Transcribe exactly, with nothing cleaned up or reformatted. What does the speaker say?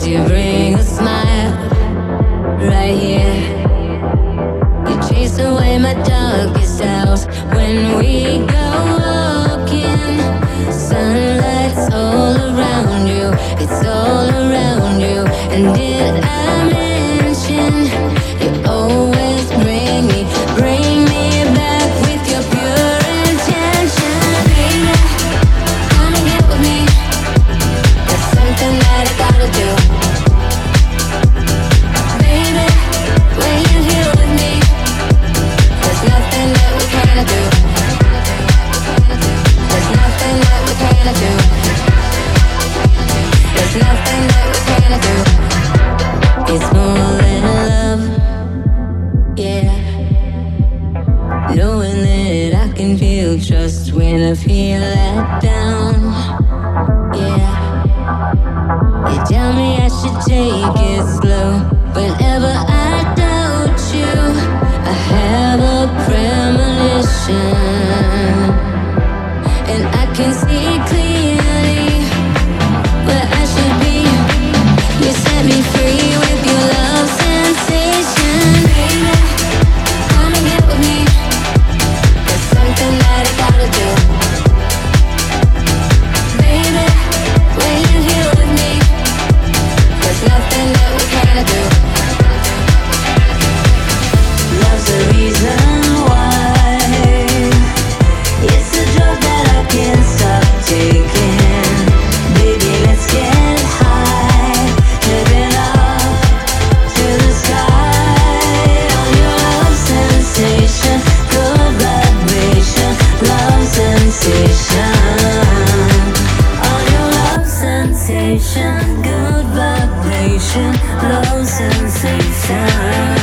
'cause you bring a smile right here. You chase away my darkest hours when we go walking. Sunlight's all around you, it's all around you. And did I mention you always bring me, bring me back with your pure intention? Baby, come and get with me. There's something that I gotta do. Baby, when you're here with me, there's nothing that we cannot do. There's nothing that we cannot do. There's nothing that we cannot do. It's more than love, yeah. Knowing that I can feel trust when I feel let down, yeah. You tell me I should take it slow whenever I doubt you. I have a premonition, and I can see clearly where I should be. You set me free with your love sensation. Baby, come and get with me. There's something that I gotta do. Baby, when you're here with me, there's nothing that we cannot do. Love's the reason why. It's a drug that I can't stop taking. Baby, let's get high, living up to the sky. On your love sensation, good vibration, love sensation. On your love sensation, good vibration, love sensation.